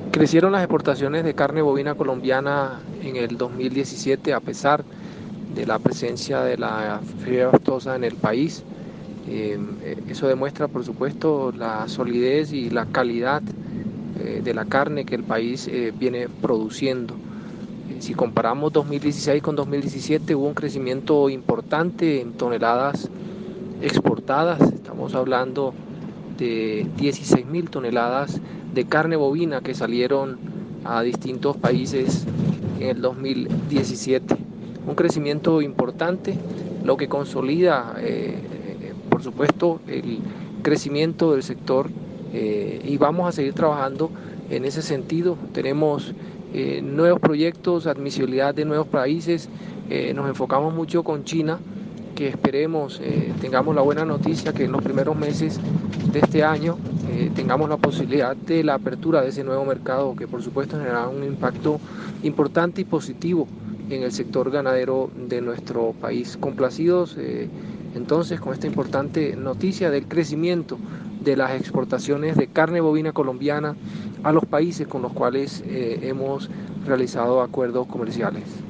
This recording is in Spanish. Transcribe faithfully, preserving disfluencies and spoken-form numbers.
Crecieron las exportaciones de carne bovina colombiana en el dos mil diecisiete a pesar de la presencia de la fiebre aftosa en el país. Eh, eso demuestra, por supuesto, la solidez y la calidad eh, de la carne que el país eh, viene produciendo. Eh, si comparamos dos mil dieciséis con dos mil diecisiete, hubo un crecimiento importante en toneladas exportadas. Estamos hablando de dieciséis mil toneladas de carne bovina que salieron a distintos países en el dos mil diecisiete. Un crecimiento importante, lo que consolida, eh, eh, por supuesto, el crecimiento del sector eh, y vamos a seguir trabajando en ese sentido. Tenemos eh, nuevos proyectos, admisibilidad de nuevos países, eh, nos enfocamos mucho con China, que esperemos eh, tengamos la buena noticia que en los primeros meses de este año eh, tengamos la posibilidad de la apertura de ese nuevo mercado que por supuesto generará un impacto importante y positivo en el sector ganadero de nuestro país. Complacidos eh, entonces con esta importante noticia del crecimiento de las exportaciones de carne bovina colombiana a los países con los cuales eh, hemos realizado acuerdos comerciales.